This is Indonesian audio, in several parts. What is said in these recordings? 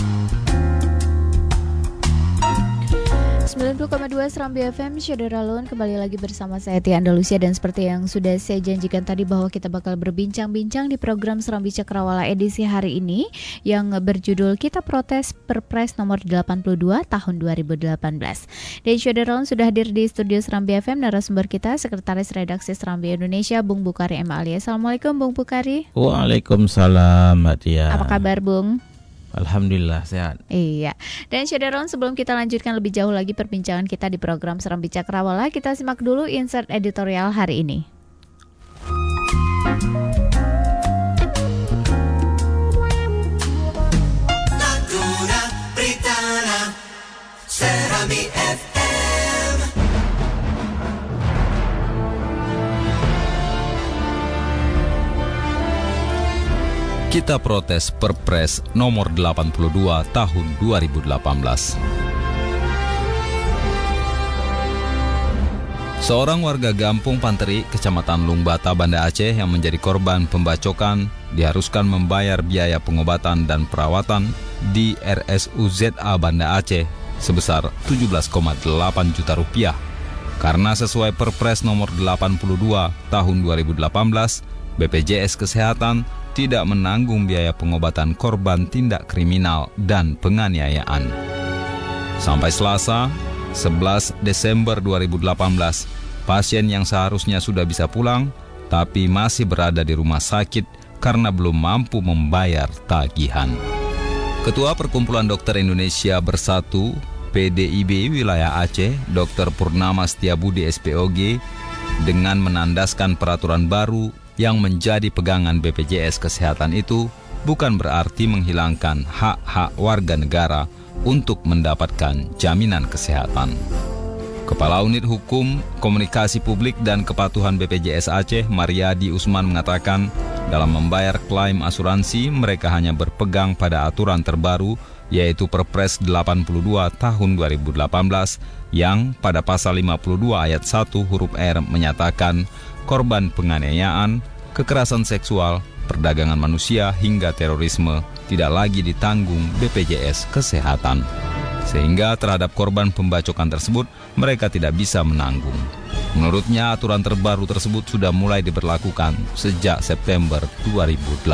90,2 Serambi FM, Syedera Lun, kembali lagi bersama saya Tia Andalusia. Dan seperti yang sudah saya janjikan tadi bahwa kita bakal berbincang-bincang di program Serambi Cakrawala edisi hari ini yang berjudul Kita Protes Perpres nomor 82 tahun 2018. Dan Syedera Lun sudah hadir di studio Serambi FM, narasumber kita Sekretaris Redaksi Serambi Indonesia, Bung Bukari M. Ali. Assalamualaikum Bung Bukari. Waalaikumsalam Mbak Tia. Apa kabar Bung? Alhamdulillah sehat. Iya. Dan Syederon, sebelum kita lanjutkan lebih jauh lagi perbincangan kita di program Serambi Cakrawala, kita simak dulu insert editorial hari ini. Natura Pritana Serambi FM. Kita protes Perpres nomor 82 tahun 2018. Seorang warga Gampung Panteri, Kecamatan Lungbata, Banda Aceh yang menjadi korban pembacokan diharuskan membayar biaya pengobatan dan perawatan di RSUZA Banda Aceh sebesar 17,8 juta rupiah. Karena sesuai Perpres nomor 82 tahun 2018, BPJS Kesehatan tidak menanggung biaya pengobatan korban tindak kriminal dan penganiayaan. Sampai Selasa, 11 Desember 2018, pasien yang seharusnya sudah bisa pulang, tapi masih berada di rumah sakit karena belum mampu membayar tagihan. Ketua Perkumpulan Dokter Indonesia Bersatu, PDIB Wilayah Aceh, Dr. Purnama Setiabudi SPOG, dengan menandaskan peraturan baru yang menjadi pegangan BPJS Kesehatan itu bukan berarti menghilangkan hak-hak warga negara untuk mendapatkan jaminan kesehatan. Kepala Unit Hukum, Komunikasi Publik dan Kepatuhan BPJS Aceh, Mariadi Usman, mengatakan dalam membayar klaim asuransi mereka hanya berpegang pada aturan terbaru yaitu Perpres 82 tahun 2018 yang pada pasal 52 ayat 1 huruf R menyatakan korban penganiayaan, kekerasan seksual, perdagangan manusia hingga terorisme tidak lagi ditanggung BPJS Kesehatan. Sehingga terhadap korban pembacokan tersebut mereka tidak bisa menanggung. Menurutnya aturan terbaru tersebut sudah mulai diberlakukan sejak September 2018.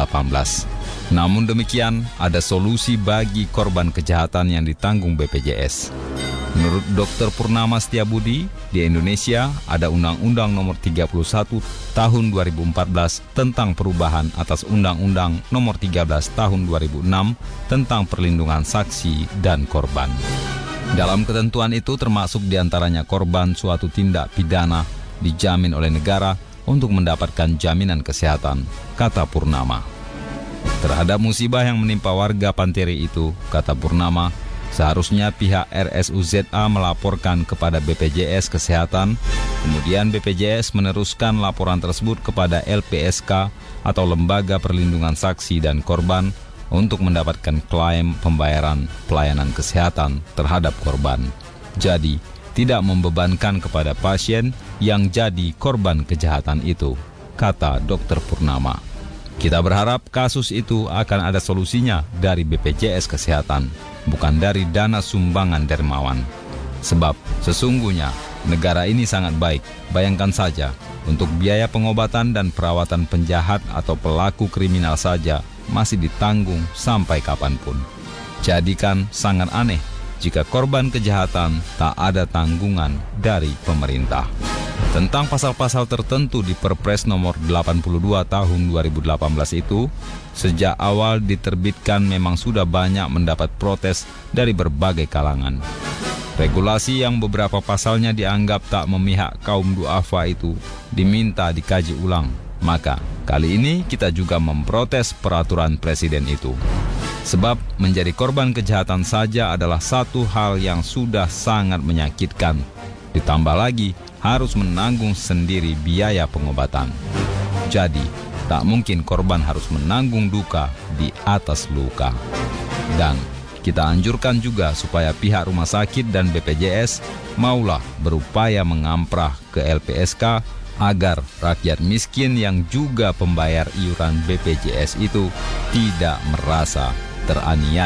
Namun demikian, ada solusi bagi korban kejahatan yang ditanggung BPJS. Menurut Dr. Purnama Setiabudi, di Indonesia ada Undang-Undang Nomor 31 Tahun 2014 tentang perubahan atas Undang-Undang Nomor 13 Tahun 2006 tentang perlindungan saksi dan korban. Dalam ketentuan itu termasuk diantaranya korban suatu tindak pidana dijamin oleh negara untuk mendapatkan jaminan kesehatan, kata Purnama. Terhadap musibah yang menimpa warga Panteri itu, kata Purnama, seharusnya pihak RSUZA melaporkan kepada BPJS Kesehatan, kemudian BPJS meneruskan laporan tersebut kepada LPSK atau Lembaga Perlindungan Saksi dan Korban untuk mendapatkan klaim pembayaran pelayanan kesehatan terhadap korban. Jadi, tidak membebankan kepada pasien yang jadi korban kejahatan itu, kata Dr. Purnama. Kita berharap kasus itu akan ada solusinya dari BPJS Kesehatan, bukan dari dana sumbangan dermawan. Sebab sesungguhnya negara ini sangat baik. Bayangkan saja, untuk biaya pengobatan dan perawatan penjahat atau pelaku kriminal saja masih ditanggung sampai kapanpun. Jadi kan sangat aneh jika korban kejahatan tak ada tanggungan dari pemerintah. Tentang pasal-pasal tertentu di Perpres nomor 82 tahun 2018 itu, sejak awal diterbitkan memang sudah banyak mendapat protes dari berbagai kalangan. Regulasi yang beberapa pasalnya dianggap tak memihak kaum duafa itu diminta dikaji ulang. Maka kali ini kita juga memprotes peraturan presiden itu. Sebab menjadi korban kejahatan saja adalah satu hal yang sudah sangat menyakitkan. Ditambah lagi harus menanggung sendiri biaya pengobatan. Jadi, tak mungkin korban harus menanggung duka di atas luka. Dan kita anjurkan juga supaya pihak rumah sakit dan BPJS maulah berupaya mengamprah ke LPSK agar rakyat miskin yang juga pembayar iuran BPJS itu tidak merasa teraniaya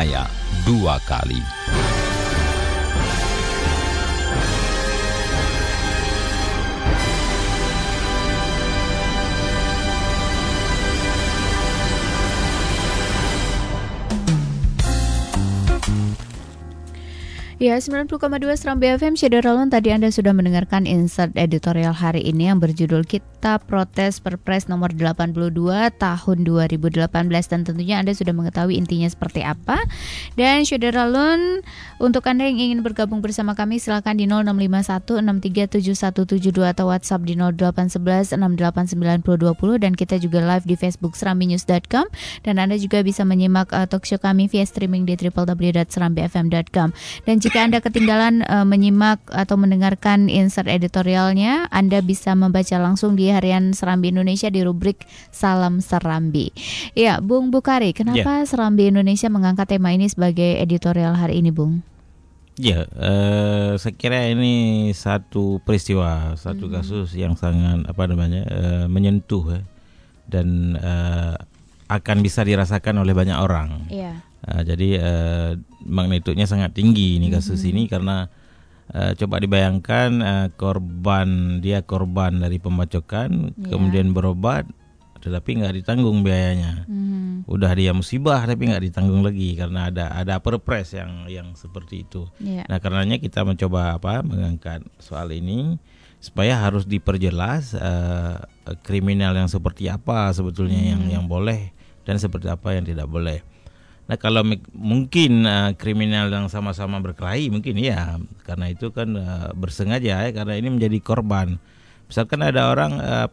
2 kali. Ya, 90,2 Serambi FM Syederalun, tadi Anda sudah mendengarkan insert editorial hari ini yang berjudul Kita Protes Perpres nomor 82 tahun 2018, dan tentunya Anda sudah mengetahui intinya seperti apa. Dan Syederalun, untuk Anda yang ingin bergabung bersama kami silakan di 0651637172 atau WhatsApp di 0811689220, dan kita juga live di Facebook serambinews.com, dan Anda juga bisa menyimak talkshow kami via streaming di www.serambifm.com. Dan jika Anda ketinggalan menyimak atau mendengarkan insert editorialnya, Anda bisa membaca langsung di Harian Serambi Indonesia di rubrik Salam Serambi. Ya, Bung Bukhari, kenapa Serambi Indonesia mengangkat tema ini sebagai editorial hari ini, Bung? Ya, saya kira ini satu peristiwa, satu kasus yang sangat menyentuh dan akan bisa dirasakan oleh banyak orang. Iya. Jadi magnitudnya sangat tinggi ini kasus ini, karena coba dibayangkan korban dari pembacokan, kemudian berobat tetapi nggak ditanggung biayanya. Udah dia musibah tapi nggak ditanggung lagi karena ada perpres yang seperti itu. Nah, karenanya kita mencoba mengangkat soal ini supaya harus diperjelas kriminal yang seperti apa sebetulnya yang boleh dan seperti apa yang tidak boleh. Nah, kalau mungkin kriminal yang sama-sama berkelahi mungkin ya, karena itu kan bersengaja ya, karena ini menjadi korban. Misalkan ada orang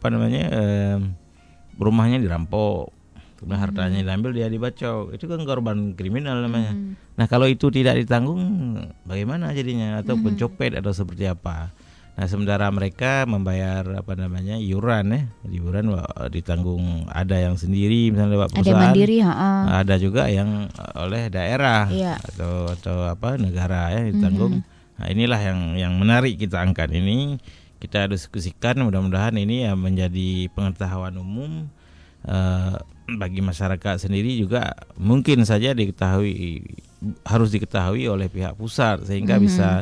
rumahnya dirampok, kemudian hartanya diambil, dia dibacok, itu kan korban kriminal namanya. Nah, kalau itu tidak ditanggung bagaimana jadinya, atau pencopet atau seperti apa. Nah, sementara mereka membayar iuran ditanggung, ada yang sendiri misalnya lewat perusahaan, ada mandiri, ada juga yang oleh daerah atau negara ditanggung. Nah, inilah yang menarik kita angkat ini, kita diskusikan, mudah-mudahan ini menjadi pengetahuan umum bagi masyarakat sendiri, juga mungkin saja harus diketahui oleh pihak pusat sehingga bisa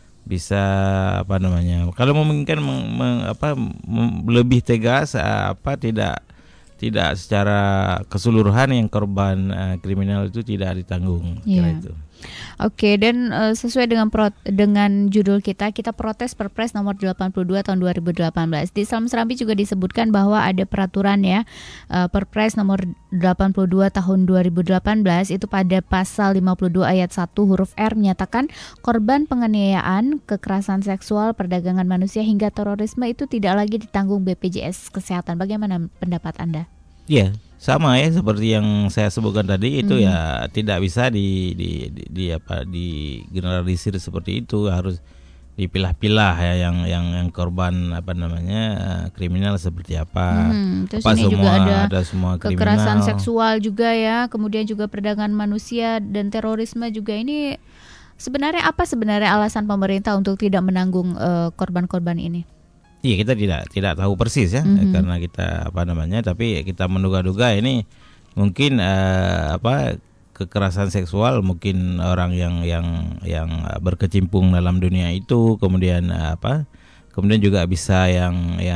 kalau memungkinkan lebih tegas, tidak secara keseluruhan yang korban kriminal itu tidak ditanggung. Kira itu. Oke, dan sesuai dengan judul kita protes Perpres nomor 82 tahun 2018. Di Salam Serambi juga disebutkan bahwa ada peraturan Perpres nomor 82 tahun 2018 itu pada pasal 52 ayat 1 huruf R menyatakan korban penganiayaan, kekerasan seksual, perdagangan manusia hingga terorisme itu tidak lagi ditanggung BPJS Kesehatan. Bagaimana pendapat Anda? Iya, sama ya seperti yang saya sebutkan tadi, itu ya tidak bisa digeneralisir seperti itu, harus dipilah-pilah ya yang korban kriminal seperti apa. Terus apa ini semua juga ada semua kekerasan kriminal, seksual juga ya, kemudian juga perdagangan manusia dan terorisme juga. Ini sebenarnya apa alasan pemerintah untuk tidak menanggung korban-korban ini? Iya, kita tidak tahu persis ya, karena kita tapi kita menduga-duga ini mungkin kekerasan seksual, mungkin orang yang berkecimpung dalam dunia itu, kemudian juga bisa yang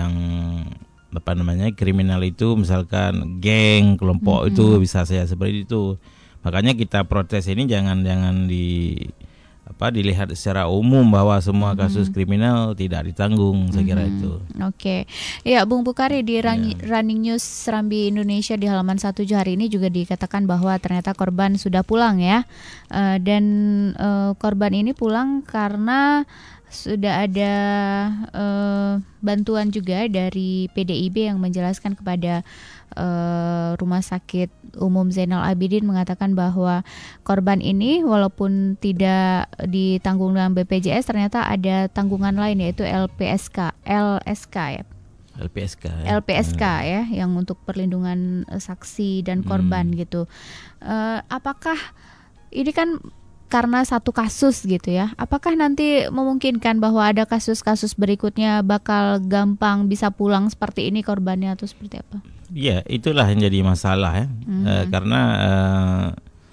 kriminal itu, misalkan geng, kelompok itu bisa saja seperti itu. Makanya kita protes ini jangan dilihat secara umum bahwa semua kasus kriminal tidak ditanggung, saya kira itu. Oke. Ya, Bung Bukhari, di Running News Serambi Indonesia di halaman 1 hari ini juga dikatakan bahwa ternyata korban sudah pulang ya. Dan korban ini pulang karena sudah ada bantuan juga dari PDIB yang menjelaskan kepada Rumah Sakit Umum Zainal Abidin, mengatakan bahwa korban ini walaupun tidak ditanggung dengan BPJS, ternyata ada tanggungan lain yaitu LPSK ya. LPSK ya, yang untuk perlindungan saksi dan korban gitu. Apakah ini kan karena satu kasus gitu ya, apakah nanti memungkinkan bahwa ada kasus-kasus berikutnya bakal gampang bisa pulang seperti ini korbannya, atau seperti apa? Iya, itulah yang jadi masalah ya. Karena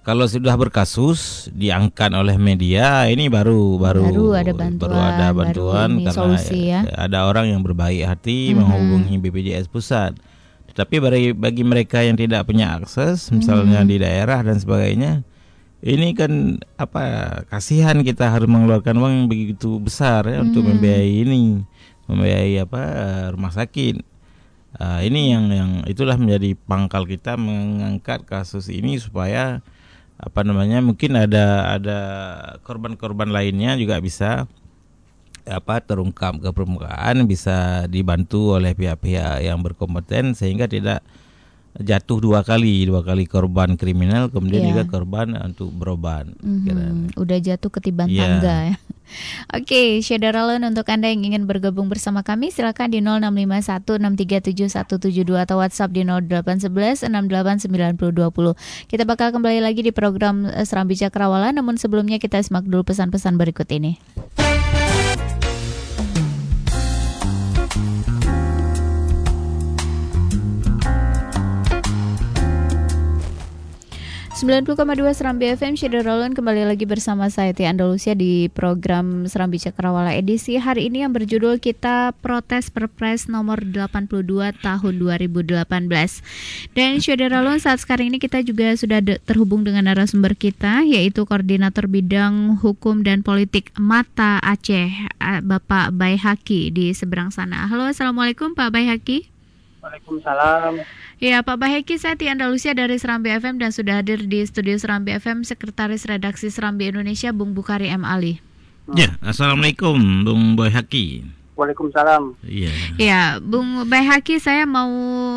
Kalau sudah berkasus diangkat oleh media, ini baru ada bantuan karena solusi, ya. ada orang yang berbaik hati menghubungi BPJS pusat. Tetapi bagi mereka yang tidak punya akses, misalnya di daerah dan sebagainya, ini kan kasihan kita harus mengeluarkan uang yang begitu besar ya untuk membiayai rumah sakit. Ini yang itulah menjadi pangkal kita mengangkat kasus ini supaya mungkin ada korban-korban lainnya juga bisa terungkap ke permukaan, bisa dibantu oleh pihak-pihak yang berkompeten sehingga tidak jatuh dua kali korban kriminal kemudian juga korban untuk berobat. Udah jatuh ketiban tangga ya. Oke, Syederalun, untuk Anda yang ingin bergabung bersama kami silakan di 0651637172 atau WhatsApp di 0811689020. Kita bakal kembali lagi di program Serambi Cakrawala, namun sebelumnya kita simak dulu pesan-pesan berikut ini. 90,2 Serambi FM Syederalun, kembali lagi bersama saya Tia Andalusia di program Serambi Cakrawala edisi hari ini yang berjudul Kita Protes Perpres nomor 82 tahun 2018. Dan Syederalun, saat sekarang ini kita juga sudah terhubung dengan narasumber kita, yaitu Koordinator Bidang Hukum dan Politik Mata Aceh, Bapak Baihaqi di seberang sana. Halo, Assalamualaikum Pak Baihaqi. Waalaikumsalam. Ya, Pak Baihaqi, saya Tia Andalusia dari Serambi FM dan sudah hadir di studio Serambi FM Sekretaris Redaksi Serambi Indonesia, Bung Bukhari M. Ali. Ya, Assalamualaikum Bung Baihaqi. Waalaikumsalam. Iya. Ya, Bung Baihaqi, saya mau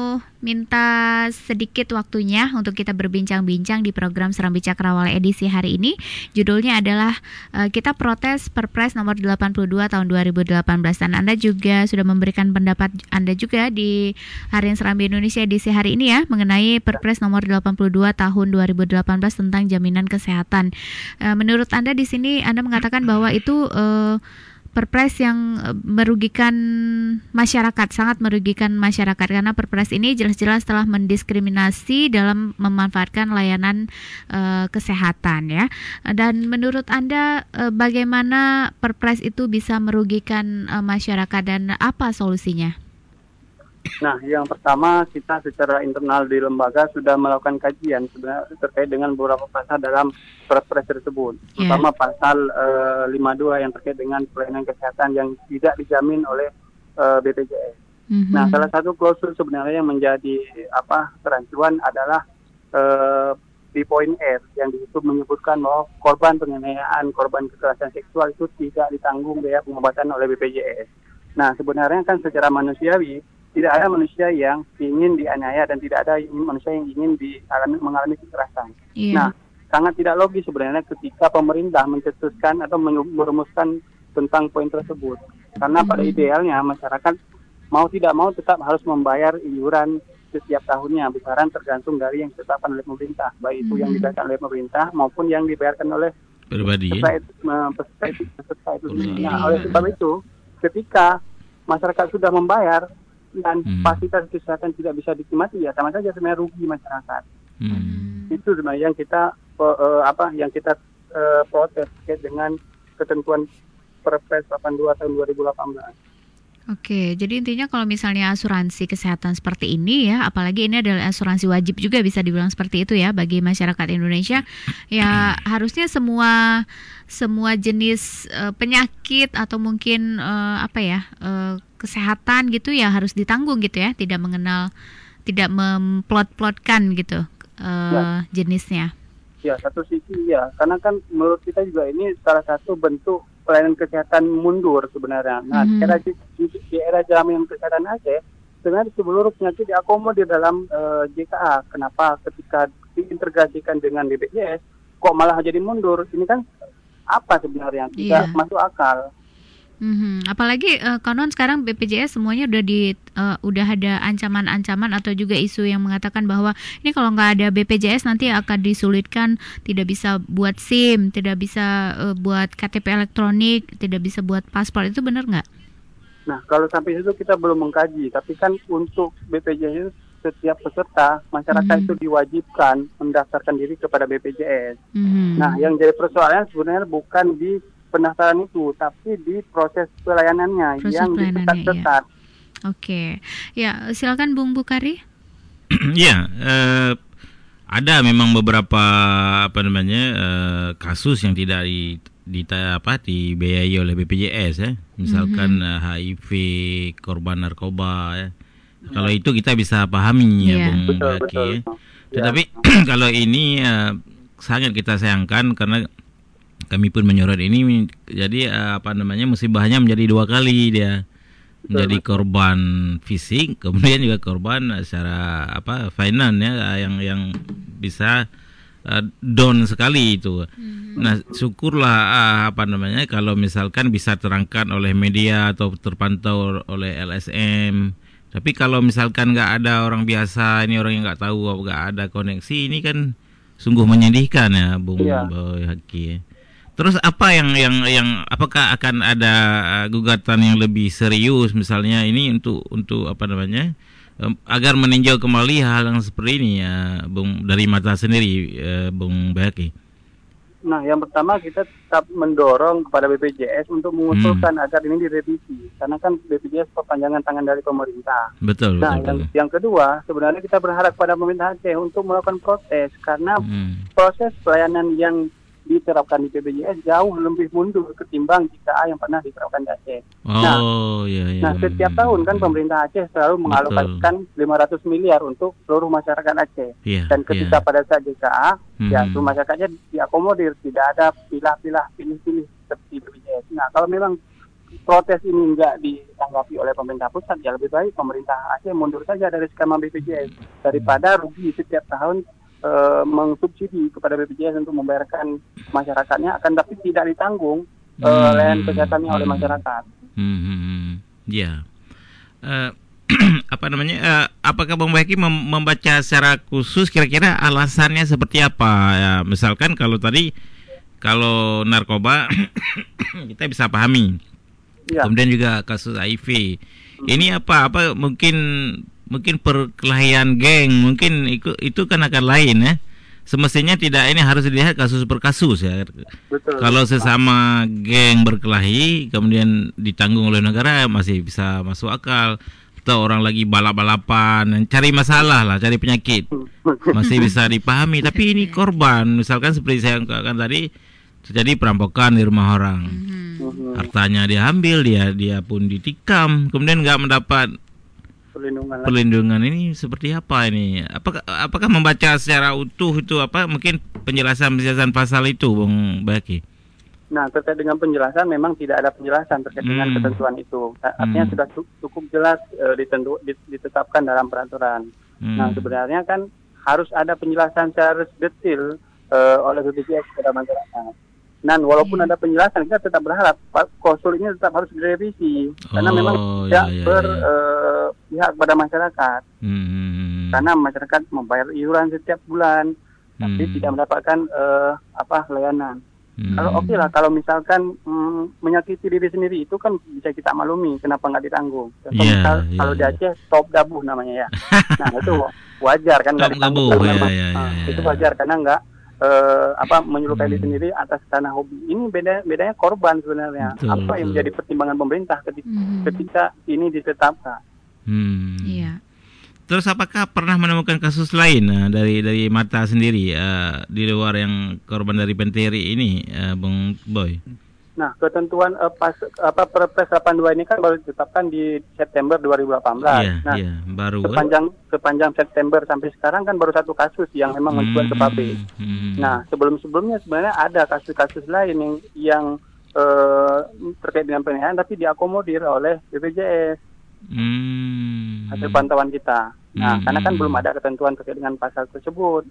minta sedikit waktunya untuk kita berbincang-bincang di program Serambi Cakrawala edisi hari ini. Judulnya adalah Kita Protes Perpres nomor 82 tahun 2018. Dan Anda juga sudah memberikan pendapat Anda juga di Harian Serambi Indonesia edisi hari ini ya, mengenai Perpres nomor 82 tahun 2018 tentang jaminan kesehatan. Menurut Anda di sini Anda mengatakan bahwa itu Perpres yang merugikan masyarakat, sangat merugikan masyarakat, karena Perpres ini jelas-jelas telah mendiskriminasi dalam memanfaatkan layanan kesehatan ya. Dan menurut Anda bagaimana Perpres itu bisa merugikan masyarakat dan apa solusinya? Nah, yang pertama kita secara internal di lembaga sudah melakukan kajian sebenarnya terkait dengan beberapa pasal dalam Perpres tersebut, terutama pasal 52 yang terkait dengan pelayanan kesehatan yang tidak dijamin oleh BPJS. Nah, salah satu klausul sebenarnya yang menjadi kerancuan adalah di poin F yang disitu menyebutkan bahwa korban penganiayaan, korban kekerasan seksual itu tidak ditanggung biaya pengobatan oleh BPJS. Nah, sebenarnya kan secara manusiawi tidak ada manusia yang ingin dianiaya dan tidak ada manusia yang ingin mengalami kekerasan. Nah, sangat tidak logis sebenarnya ketika pemerintah mencetuskan atau merumuskan tentang poin tersebut. Karena pada idealnya masyarakat mau tidak mau tetap harus membayar iuran setiap tahunnya, besaran tergantung dari yang ditetapkan oleh pemerintah, baik itu yang dibayarkan oleh pemerintah maupun yang dibayarkan oleh pribadi. Peserta itu. Nah, oleh sebab itu, ketika masyarakat sudah membayar dan fasilitas kesehatan tidak bisa dinikmati, ya sama saja sebenarnya rugi masyarakat. Itu sebenarnya yang kita protes terkait dengan ketentuan Perpres 82 tahun 2018. Oke, jadi intinya kalau misalnya asuransi kesehatan seperti ini ya, apalagi ini adalah asuransi wajib juga bisa dibilang seperti itu ya bagi masyarakat Indonesia, ya harusnya semua jenis penyakit atau mungkin kesehatan gitu ya harus ditanggung gitu ya, tidak memplot-plotkan gitu jenisnya. Ya, satu sisi ya, karena kan menurut kita juga ini salah satu bentuk pelayanan kesehatan mundur sebenarnya. Nah, di era jaminan kesehatan Aceh, sebenarnya seluruh penyakit diakomodir dalam JKA. Kenapa ketika diintegrasikan dengan BPJS kok malah jadi mundur? Ini kan apa sebenarnya tidak masuk akal. Apalagi konon sekarang BPJS semuanya udah ada ancaman-ancaman atau juga isu yang mengatakan bahwa ini kalau nggak ada BPJS nanti akan disulitkan, tidak bisa buat SIM, tidak bisa buat KTP elektronik, tidak bisa buat paspor. Itu benar nggak? Nah, kalau sampai itu kita belum mengkaji, tapi kan untuk BPJS setiap peserta masyarakat itu diwajibkan mendaftarkan diri kepada BPJS. Nah, yang jadi persoalan sebenarnya bukan di pendaftaran itu, tapi di proses pelayanannya yang diketat-ketat. Oke, ya silakan Bung Bukari. Ya, ada memang beberapa kasus yang tidak dibiayai oleh BPJS ya. Misalkan HIV, korban narkoba ya. Kalau itu kita bisa pahami ya, Bung Haki. Tetapi kalau ini sangat kita sayangkan karena kami pun menyorot ini. Jadi musibahnya menjadi 2 kali dia. Menjadi korban fisik, kemudian juga korban secara finance ya, yang bisa down sekali itu. Nah, syukurlah kalau misalkan bisa terangkat oleh media atau terpantau oleh LSM. Tapi kalau misalkan nggak ada orang biasa, ini orang yang nggak tahu, nggak ada koneksi, ini kan sungguh menyedihkan ya, Bung Boy Haki. Terus apa yang apakah akan ada gugatan yang lebih serius misalnya ini untuk agar meninjau kembali hal yang seperti ini ya, Bung, dari mata sendiri, Bung Bayaki? Nah, yang pertama kita tetap mendorong kepada BPJS untuk mengusulkan agar ini direvisi, karena kan BPJS perpanjangan tangan dari pemerintah. Betul. Yang kedua, sebenarnya kita berharap pada pemerintah Aceh untuk melakukan protes, karena proses pelayanan yang diterapkan di BPJS jauh lebih mundur ketimbang JKA yang pernah diterapkan di Aceh. Setiap tahun kan pemerintah Aceh selalu mengalokasikan 500 miliar untuk seluruh masyarakat Aceh. Dan ketika pada saat JKA, seluruh masyarakatnya diakomodir, tidak ada pilih-pilih seperti BPJS. Nah, kalau memang protes ini enggak ditanggapi oleh pemerintah pusat, ya lebih baik pemerintah Aceh mundur saja dari skema BPJS daripada rugi setiap tahun mengsubsidi kepada BPJS untuk membayarkan masyarakatnya, akan tapi tidak ditanggung layanan kesehatannya oleh masyarakat. Apakah Bang Bayaki membaca secara khusus kira-kira alasannya seperti apa? Ya, misalkan kalau narkoba kita bisa pahami. Kemudian juga kasus HIV. Ini apa mungkin perkelahian geng, mungkin itu kan akan lain ya. Semestinya tidak, ini harus dilihat kasus per kasus ya. Betul. Kalau sesama geng berkelahi kemudian ditanggung oleh negara masih bisa masuk akal. Atau orang lagi balap-balapan, cari masalah lah, cari penyakit, masih bisa dipahami. Tapi ini korban, misalkan seperti saya katakan tadi, terjadi perampokan di rumah orang, hartanya diambil, dia pun ditikam, kemudian nggak mendapat perlindungan. Ini seperti apa ini? Apakah membaca secara utuh itu mungkin penjelasan pasal itu, Bung Bayaki? Nah, terkait dengan penjelasan memang tidak ada penjelasan terkait dengan ketentuan itu. Artinya sudah cukup jelas ditetapkan dalam peraturan. Nah, sebenarnya kan harus ada penjelasan secara detail oleh BPJS kepada masyarakat. Dan walaupun ada penjelasan, kita tetap berharap klausul ini tetap harus direvisi, karena memang tidak berpihak pada masyarakat. Karena masyarakat membayar iuran setiap bulan, tapi tidak mendapatkan layanan. Kalau kalau misalkan menyakiti diri sendiri itu kan bisa kita maklumi, kenapa nggak ditanggung. Kalau di Aceh top dabuh namanya ya. Nah, itu wajar kan nggak ditanggung. Itu wajar karena nggak menyuruhkan diri sendiri atas karena hobi. Ini bedanya korban sebenarnya. Apa yang menjadi pertimbangan pemerintah ketika ini ditetapkan? Terus apakah pernah menemukan kasus lain dari mata sendiri di luar yang korban dari Pentiri ini, Bung Boy? Nah, ketentuan Perpres 82 ini kan baru ditetapkan di September 2018. Baru. Sepanjang September sampai sekarang kan baru 1 kasus yang memang mencuat ke PABE. Nah, sebelumnya sebenarnya ada kasus-kasus lain yang terkait dengan penelitian tapi diakomodir oleh BPJS. Hasil pantauan kita. Nah, karena kan belum ada ketentuan terkait dengan pasal tersebut.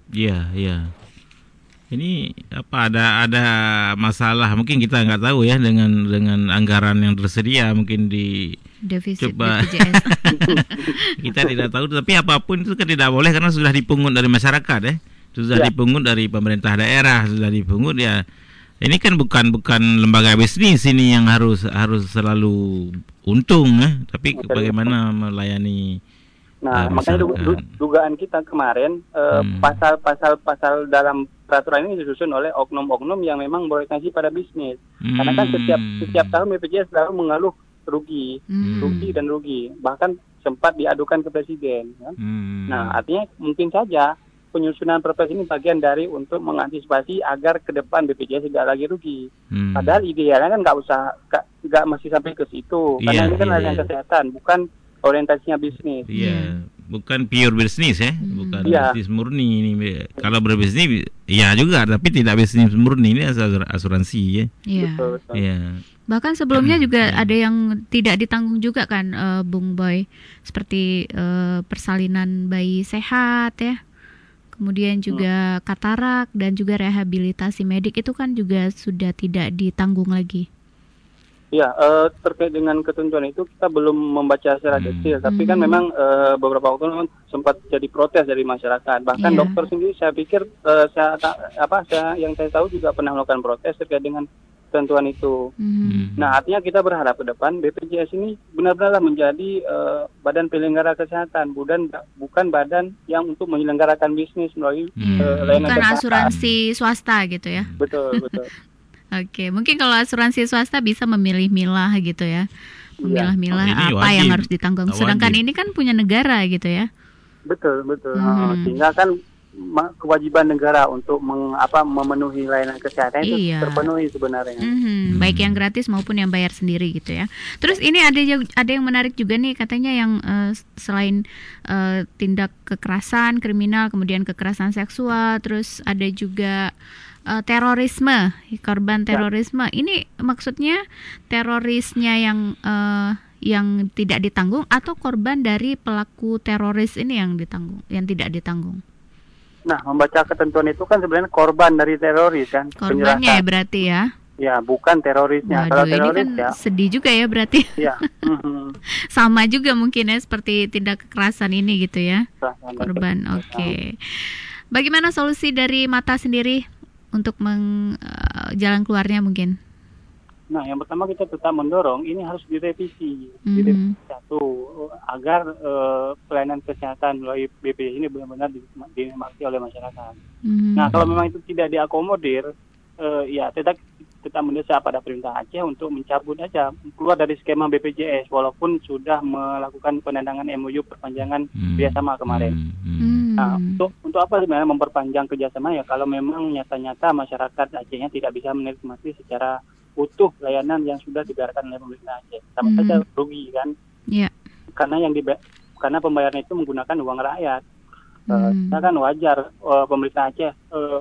Ini ada masalah, mungkin kita nggak tahu ya dengan anggaran yang tersedia, mungkin di defisit coba BPJS. Kita tidak tahu, tapi apapun itu kan tidak boleh karena sudah dipungut dari masyarakat ya. Sudah dipungut dari pemerintah daerah, sudah dipungut ya. Ini kan bukan lembaga bisnis ini yang harus selalu untung ya, tapi bagaimana melayani Nah, makanya dugaan kita kemarin pasal-pasal dalam peraturan ini disusun oleh oknum-oknum yang memang berorientasi pada bisnis. Karena kan setiap tahun BPJS selalu mengeluh rugi dan rugi. Bahkan sempat diadukan ke presiden. Kan? Nah, artinya mungkin saja penyusunan perpres ini bagian dari untuk mengantisipasi agar ke depan BPJS tidak lagi rugi. Padahal idealnya kan nggak mesti sampai ke situ. Karena ini kan layanan kesehatan, bukan orientasinya bisnis. Iya, bukan pure bisnis ya, bukan bisnis murni ini. Kalau berbisnis ya juga, tapi tidak bisnis murni, ini asuransi ya. Iya. Iya. Bahkan sebelumnya juga ada yang tidak ditanggung juga kan, Bung Boy, seperti persalinan bayi sehat ya. Kemudian juga katarak dan juga rehabilitasi medik itu kan juga sudah tidak ditanggung lagi. Ya, terkait dengan ketentuan itu kita belum membaca secara detail, tapi kan memang beberapa waktu memang sempat jadi protes dari masyarakat. Bahkan dokter sendiri, saya pikir yang saya tahu juga pernah melakukan protes terkait dengan ketentuan itu. Nah, artinya kita berharap ke depan BPJS ini benar-benar menjadi badan penyelenggara kesehatan, bukan badan yang untuk menyelenggarakan bisnis melalui layanan bukan kesehatan. Asuransi swasta gitu ya. Betul. Oke, mungkin kalau asuransi swasta bisa memilih-milah gitu ya. Memilah-milah apa yang harus ditanggung. Sedangkan ini kan punya negara gitu ya. Betul. Sehingga kan kewajiban negara untuk memenuhi layanan kesehatan itu terpenuhi sebenarnya. Baik yang gratis maupun yang bayar sendiri gitu ya. Terus ini ada yang menarik juga nih, katanya yang selain tindak kekerasan kriminal, kemudian kekerasan seksual, terus ada juga terorisme, korban terorisme. Ini maksudnya terorisnya yang tidak ditanggung atau korban dari pelaku teroris ini yang tidak ditanggung? Nah, membaca ketentuan itu kan sebenarnya korban dari teroris kan. Korbannya ya berarti ya? Ya, bukan terorisnya. Waduh, kalau ini teroris kan ya sedih juga ya berarti. Ya. Sama juga mungkin ya seperti tindak kekerasan ini gitu ya. Korban. Oke. Bagaimana solusi dari Mata sendiri untuk jalan keluarnya mungkin? Nah, yang pertama kita tetap mendorong ini harus direvisi, agar pelayanan kesehatan melalui BPJS ini benar-benar dinikmati oleh masyarakat. Nah, kalau memang itu tidak diakomodir, ya tetap mendesak pada pemerintah Aceh untuk mencabut aja, keluar dari skema BPJS, walaupun sudah melakukan penandatangan MOU perpanjangan kerjasama kemarin. Nah, untuk apa sebenarnya memperpanjang kerjasama ya kalau memang nyata-nyata masyarakat Acehnya tidak bisa menikmati secara utuh layanan yang sudah dibayarkan oleh pemerintah Aceh, sama saja rugi kan? Iya. Karena pembayaran itu menggunakan uang rakyat. Nah kan wajar pemerintah Aceh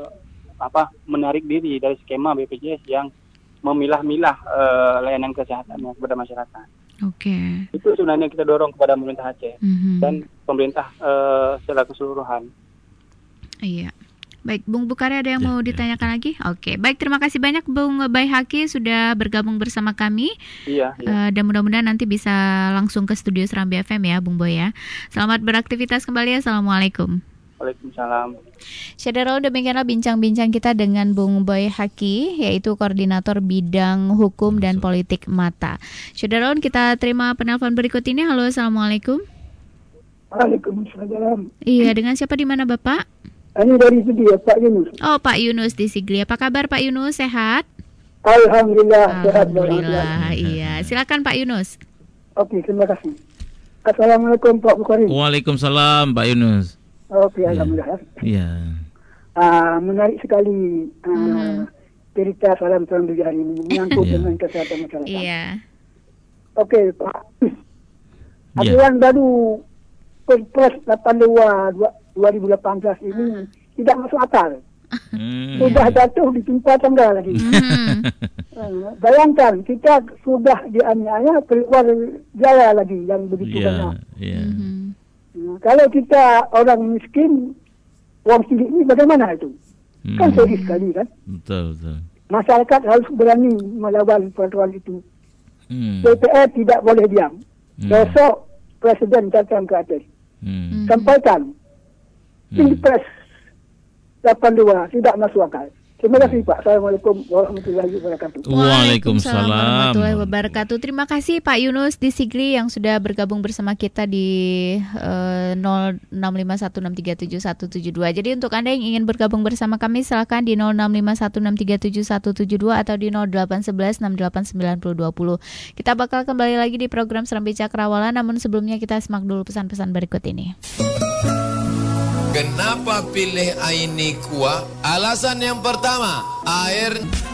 menarik diri dari skema BPJS yang memilah-milah layanan kesehatannya kepada masyarakat. Oke. Itu sebenarnya kita dorong kepada pemerintah Aceh dan pemerintah secara keseluruhan. Iya. Baik, Bung Bukhari ada yang mau ditanyakan lagi? Oke, baik, terima kasih banyak Bung Baihaqi sudah bergabung bersama kami. Iya. Dan mudah-mudahan nanti bisa langsung ke studio Serambi FM ya, Bung Boy ya. Selamat beraktivitas kembali. Assalamualaikum. Waalaikumsalam. Saudara, demikianlah bincang-bincang kita dengan Bung Baihaqi, yaitu Koordinator Bidang Hukum dan Politik Mata. Saudara, kita terima penelpon berikut ini. Halo, Assalamualaikum. Waalaikumsalam. Iya, dengan siapa di mana Bapak? Ini dari Sigli, Pak Yunus. Oh, Pak Yunus di Sigli. Apa kabar Pak Yunus? Sehat? Alhamdulillah. Alhamdulillah. Iya, silakan Pak Yunus. Oke, terima kasih. Assalamualaikum Pak Bukhari. Waalaikumsalam Pak Yunus. Oke, alhamdulillah. Iya. Menarik sekali cerita salam Tuan Budi hari ini menyangkut dengan kesehatan masyarakat. Iya. Oke, Pak. Aturan baru Perpres 82 2018 ini tidak masuk akal. Sudah jatuh di timpa tangga lagi. Bayangkan kita sudah dianiaya keluar jaya lagi yang begitu banyak. Kalau kita orang miskin, uang sidik ini bagaimana itu? Kan sedih sekali kan? Betul. Masyarakat harus berani melawan peraturan itu. DPR tidak boleh diam. Besok Presiden datang ke Aceh. Sampaikan Pilpres 82 tidak masuk akal. Terima kasih Pak. Assalamualaikum warahmatullahi wabarakatuh. Waalaikumsalam warahmatullahi wabarakatuh. Terima kasih Pak Yunus di Sigli yang sudah bergabung bersama kita di 0651637172. Jadi untuk Anda yang ingin bergabung bersama kami silakan di 0651637172 atau di 0811689020. Kita bakal kembali lagi di program Serambi Cakrawala, namun sebelumnya kita simak dulu pesan-pesan berikut ini. Kenapa pilih Aini Kuah? Alasan yang pertama, air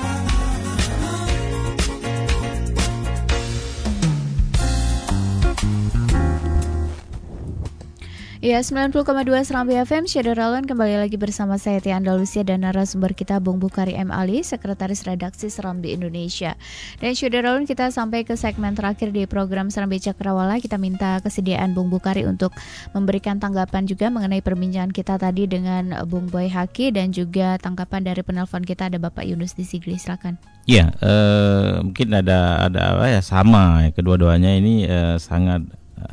Ya, 90,2 Serambi FM, Syederalon kembali lagi bersama saya Tia Andalusia dan narasumber kita Bung Bukhari M. Ali, Sekretaris Redaksi Serambi Indonesia. Dan Syederalon kita sampai ke segmen terakhir di program Serambi Cakrawala. Kita minta kesediaan Bung Bukhari untuk memberikan tanggapan juga mengenai perbincangan kita tadi dengan Bung Boy Haki dan juga tanggapan dari penelpon kita ada Bapak Yunus di Sigli. Silakan. Ya, mungkin ada apa ya, sama ya, kedua-duanya ini sangat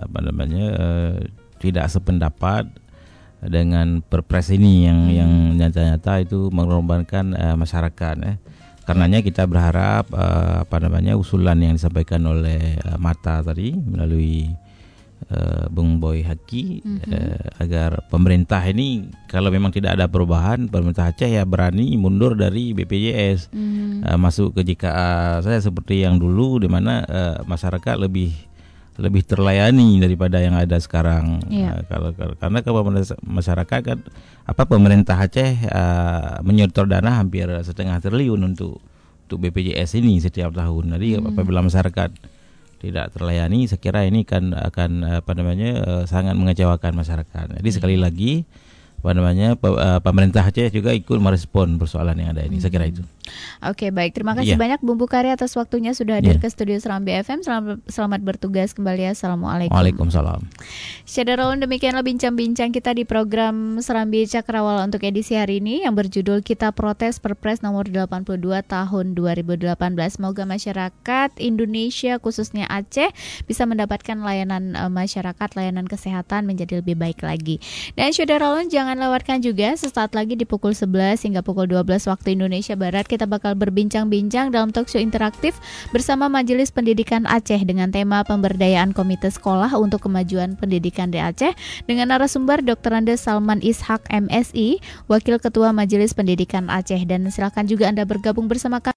tidak sependapat dengan perpres ini yang nyata-nyata itu mengorbankan masyarakat. Karenanya kita berharap usulan yang disampaikan oleh Mata tadi melalui Bung Boy Haki agar pemerintah ini kalau memang tidak ada perubahan, pemerintah Aceh ya berani mundur dari BPJS, masuk ke JKA saya seperti yang dulu, di mana masyarakat lebih terlayani daripada yang ada sekarang. Karena kalau masyarakat kan pemerintah Aceh menyetor dana hampir 1,5 triliun untuk BPJS ini setiap tahun. Jadi apabila masyarakat tidak terlayani, saya kira ini akan sangat mengecewakan masyarakat. Jadi sekali lagi pemerintah Aceh juga ikut merespon persoalan yang ada ini. Saya kira itu. Oke, baik. Terima kasih banyak Bung Bukhari atas waktunya sudah hadir ke studio Serambi FM. Selamat bertugas kembali. Assalamualaikum. Waalaikumsalam. Syederalun, demikianlah bincang-bincang kita di program Serambi Cakrawala untuk edisi hari ini yang berjudul Kita Protes Perpres nomor 82 tahun 2018. Semoga masyarakat Indonesia khususnya Aceh bisa mendapatkan layanan masyarakat, layanan kesehatan menjadi lebih baik lagi. Dan Syederalun, jangan lewatkan juga sesaat lagi di pukul 11 hingga pukul 12 waktu Indonesia Barat kita bakal berbincang-bincang dalam talkshow interaktif bersama Majelis Pendidikan Aceh dengan tema pemberdayaan Komite Sekolah untuk Kemajuan Pendidikan di Aceh dengan narasumber Dr. Andes Salman Ishak MSI, Wakil Ketua Majelis Pendidikan Aceh. Dan silakan juga Anda bergabung bersama kami